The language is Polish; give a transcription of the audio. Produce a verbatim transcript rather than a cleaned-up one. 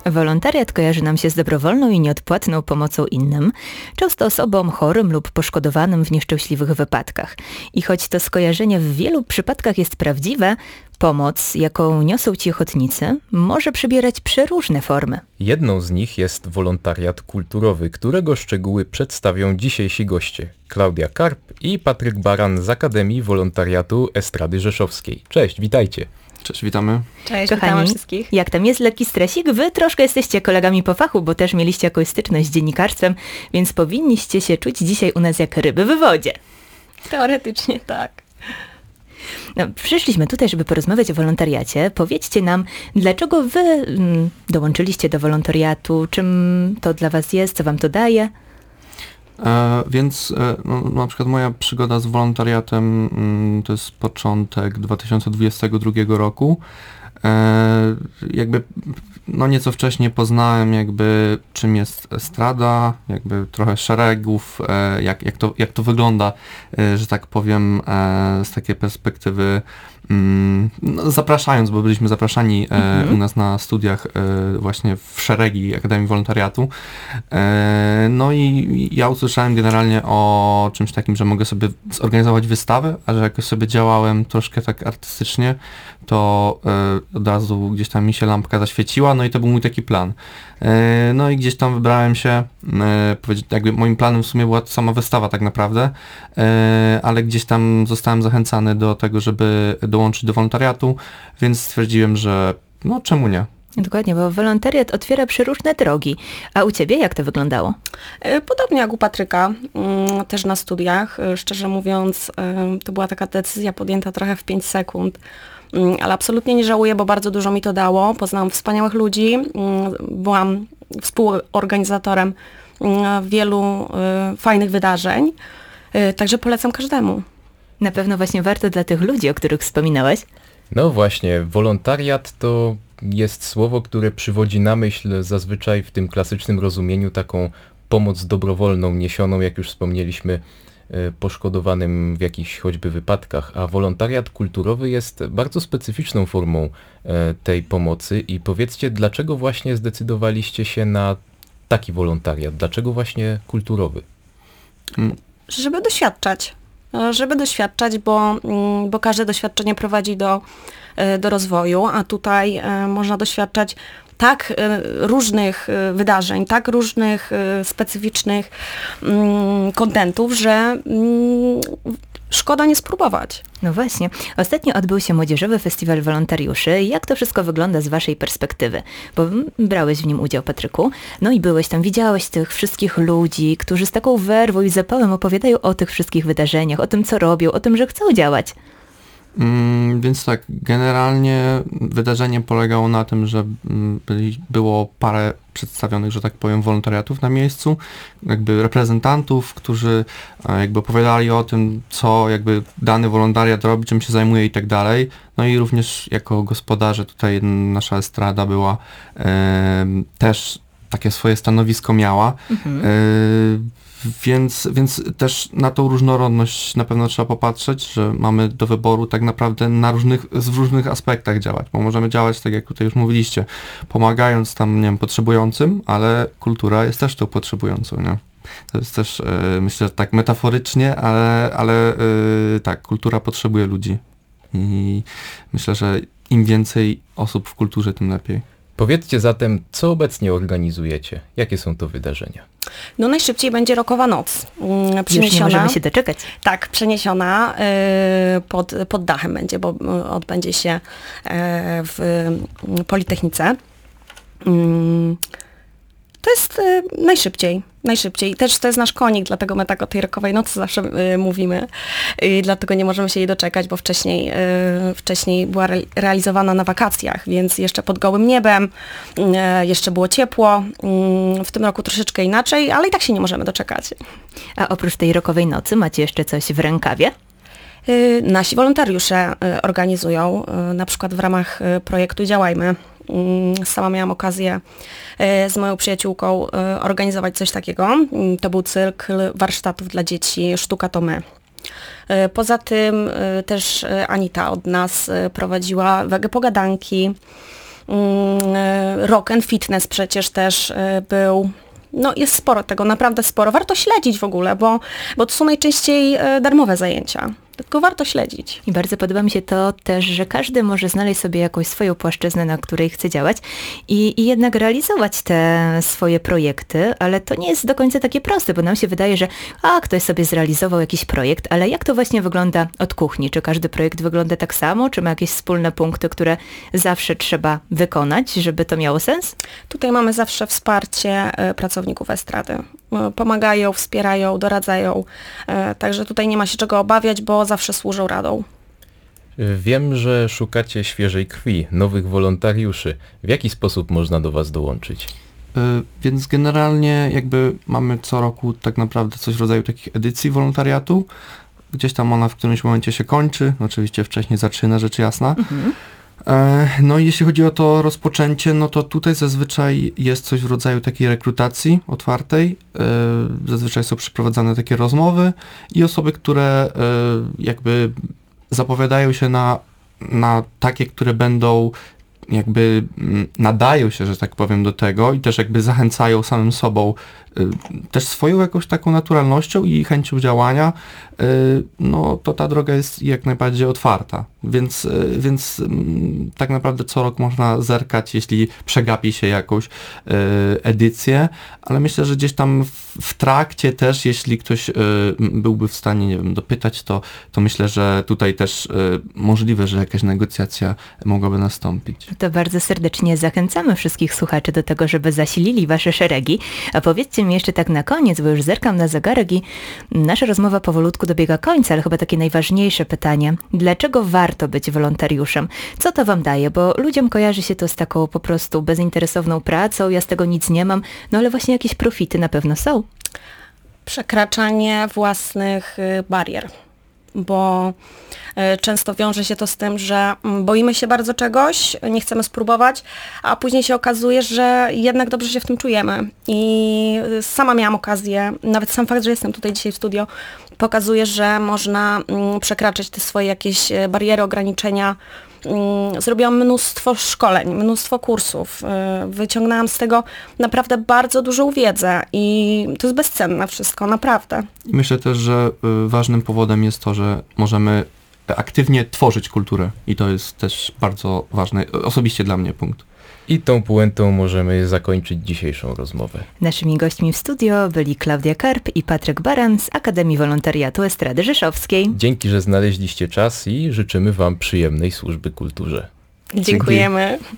Wolontariat kojarzy nam się z dobrowolną i nieodpłatną pomocą innym, często osobom chorym lub poszkodowanym w nieszczęśliwych wypadkach. I choć to skojarzenie w wielu przypadkach jest prawdziwe, pomoc, jaką niosą ci ochotnicy, może przybierać przeróżne formy. Jedną z nich jest wolontariat kulturowy, którego szczegóły przedstawią dzisiejsi goście. Klaudia Karp i Patryk Baran z Akademii Wolontariatu Estrady Rzeszowskiej. Cześć, witajcie. Cześć, witamy. Cześć, Kochani, witamy wszystkich. Jak tam jest lekki stresik? Wy troszkę jesteście kolegami po fachu, bo też mieliście jakąś styczność z dziennikarstwem, więc powinniście się czuć dzisiaj u nas jak ryby w wodzie. Teoretycznie tak. No, przyszliśmy tutaj, żeby porozmawiać o wolontariacie. Powiedzcie nam, dlaczego wy mm, dołączyliście do wolontariatu, czym to dla was jest, co wam to daje? E, więc e, no, na przykład moja przygoda z wolontariatem mm, to jest początek dwa tysiące dwudziestego drugiego roku. E, jakby no nieco wcześniej poznałem jakby czym jest estrada, jakby trochę szeregów, e, jak, jak, to, jak to wygląda, e, że tak powiem, e, z takiej perspektywy mm, no, zapraszając, bo byliśmy zapraszani e, Mhm. u nas na studiach e, właśnie w szeregi Akademii Wolontariatu. E, no i ja usłyszałem generalnie o czymś takim, że mogę sobie zorganizować wystawę, a że jakoś sobie działałem troszkę tak artystycznie, to e, od razu gdzieś tam mi się lampka zaświeciła, no i to był mój taki plan. E, no i gdzieś tam wybrałem się, e, powiedzieć, jakby moim planem w sumie była sama wystawa tak naprawdę, e, ale gdzieś tam zostałem zachęcany do tego, żeby dołączyć do wolontariatu, więc stwierdziłem, że no czemu nie? Dokładnie, bo wolontariat otwiera przeróżne drogi. A u ciebie jak to wyglądało? E, Podobnie jak u Patryka, mm, też na studiach. E, Szczerze mówiąc, e, to była taka decyzja podjęta trochę w pięć sekund. Mm, Ale absolutnie nie żałuję, bo bardzo dużo mi to dało. Poznałam wspaniałych ludzi. mm, Byłam współorganizatorem mm, wielu e, fajnych wydarzeń. E, Także polecam każdemu. Na pewno właśnie warto dla tych ludzi, o których wspominałeś. No właśnie, wolontariat to jest słowo, które przywodzi na myśl zazwyczaj w tym klasycznym rozumieniu taką pomoc dobrowolną niesioną, jak już wspomnieliśmy, e, poszkodowanym w jakichś choćby wypadkach, a wolontariat kulturowy jest bardzo specyficzną formą e, tej pomocy i powiedzcie, dlaczego właśnie zdecydowaliście się na taki wolontariat, dlaczego właśnie kulturowy? Żeby doświadczać. E, Żeby doświadczać, bo, mm, bo każde doświadczenie prowadzi do, e, do rozwoju, a tutaj e, można doświadczać tak e, różnych e, wydarzeń, tak różnych e, specyficznych mm, kontentów, że mm, szkoda nie spróbować. No właśnie. Ostatnio odbył się Młodzieżowy Festiwal Wolontariuszy. Jak to wszystko wygląda z waszej perspektywy? Bo mm, brałeś w nim udział, Patryku. No i byłeś tam, widziałeś tych wszystkich ludzi, którzy z taką werwą i zapałem opowiadają o tych wszystkich wydarzeniach, o tym, co robią, o tym, że chcą działać. Mm, więc tak, generalnie wydarzenie polegało na tym, że mm, byli, było parę przedstawionych, że tak powiem, wolontariatów na miejscu, jakby reprezentantów, którzy e, jakby opowiadali o tym, co jakby dany wolontariat robi, czym się zajmuje i tak dalej. No i również jako gospodarze tutaj nasza estrada była e, też takie swoje stanowisko miała. Mhm. E, Więc, więc też na tą różnorodność na pewno trzeba popatrzeć, że mamy do wyboru tak naprawdę na różnych, w różnych aspektach działać, bo możemy działać, tak jak tutaj już mówiliście, pomagając tam, nie wiem, potrzebującym, ale kultura jest też tą potrzebującą, nie? To jest też, e, myślę, że tak metaforycznie, ale, ale e, tak, kultura potrzebuje ludzi i myślę, że im więcej osób w kulturze, tym lepiej. Powiedzcie zatem, co obecnie organizujecie? Jakie są to wydarzenia? No najszybciej będzie Rokowa Noc. mm, Już nie Przeniesiona. możemy się doczekać. Tak, przeniesiona y, pod, pod dachem będzie, bo y, odbędzie się y, w y, Politechnice. Mm, To jest y, najszybciej, najszybciej. Też to jest nasz konik, dlatego my tak o tej Rokowej Nocy zawsze y, mówimy. I dlatego nie możemy się jej doczekać, bo wcześniej, y, wcześniej była re- realizowana na wakacjach, więc jeszcze pod gołym niebem, y, jeszcze było ciepło. Y, w tym roku troszeczkę inaczej, ale i tak się nie możemy doczekać. A oprócz tej rokowej nocy macie jeszcze coś w rękawie? Y, Nasi wolontariusze y, organizują, y, na przykład w ramach y, projektu Działajmy. Y, Sama miałam okazję y, z moją przyjaciółką y, organizować coś takiego. Y, To był cykl warsztatów dla dzieci Sztuka to my. Y, Poza tym y, też y, Anita od nas y, prowadziła wege pogadanki. Rock and Fitness przecież też był. No jest sporo tego, naprawdę sporo. Warto śledzić w ogóle, bo, bo to są najczęściej darmowe zajęcia. Tylko warto śledzić. I bardzo podoba mi się to też, że każdy może znaleźć sobie jakąś swoją płaszczyznę, na której chce działać i, i jednak realizować te swoje projekty, ale to nie jest do końca takie proste, bo nam się wydaje, że a, ktoś sobie zrealizował jakiś projekt, ale jak to właśnie wygląda od kuchni? Czy każdy projekt wygląda tak samo? Czy ma jakieś wspólne punkty, które zawsze trzeba wykonać, żeby to miało sens? Tutaj mamy zawsze wsparcie pracowników estrady. Pomagają, wspierają, doradzają. Także tutaj nie ma się czego obawiać, bo zawsze służą radą. Wiem, że szukacie świeżej krwi, nowych wolontariuszy. W jaki sposób można do Was dołączyć? Yy, więc generalnie jakby mamy co roku tak naprawdę coś w rodzaju takich edycji wolontariatu. Gdzieś tam ona w którymś momencie się kończy, oczywiście wcześniej zaczyna, rzecz jasna. Mhm. No i jeśli chodzi o to rozpoczęcie, no to tutaj zazwyczaj jest coś w rodzaju takiej rekrutacji otwartej. Zazwyczaj są przeprowadzane takie rozmowy i osoby, które jakby zapowiadają się na, na takie, które będą jakby nadają się, że tak powiem, do tego i też jakby zachęcają samym sobą też swoją jakąś taką naturalnością i chęcią działania, no to ta droga jest jak najbardziej otwarta. Więc, więc tak naprawdę co rok można zerkać, jeśli przegapi się jakąś edycję, ale myślę, że gdzieś tam w trakcie też, jeśli ktoś byłby w stanie, nie wiem, dopytać, to, to myślę, że tutaj też możliwe, że jakaś negocjacja mogłaby nastąpić. To bardzo serdecznie zachęcamy wszystkich słuchaczy do tego, żeby zasilili wasze szeregi. A powiedzcie mi jeszcze tak na koniec, bo już zerkam na zegarek i nasza rozmowa powolutku dobiega końca, ale chyba takie najważniejsze pytanie. Dlaczego warto być wolontariuszem? Co to wam daje? Bo ludziom kojarzy się to z taką po prostu bezinteresowną pracą, ja z tego nic nie mam, no ale właśnie jakieś profity na pewno są. Przekraczanie własnych barier, bo często wiąże się to z tym, że boimy się bardzo czegoś, nie chcemy spróbować, a później się okazuje, że jednak dobrze się w tym czujemy. I sama miałam okazję, nawet sam fakt, że jestem tutaj dzisiaj w studio, pokazuje, że można przekraczać te swoje jakieś bariery, ograniczenia. Zrobiłam mnóstwo szkoleń, mnóstwo kursów. Wyciągnęłam z tego naprawdę bardzo dużą wiedzę i to jest bezcenne wszystko, naprawdę. Myślę też, że ważnym powodem jest to, że możemy aktywnie tworzyć kulturę i to jest też bardzo ważny, osobiście dla mnie, punkt. I tą puentą możemy zakończyć dzisiejszą rozmowę. Naszymi gośćmi w studio byli Klaudia Karp i Patryk Baran z Akademii Wolontariatu Estrady Rzeszowskiej. Dzięki, że znaleźliście czas i życzymy Wam przyjemnej służby kulturze. Dziękujemy.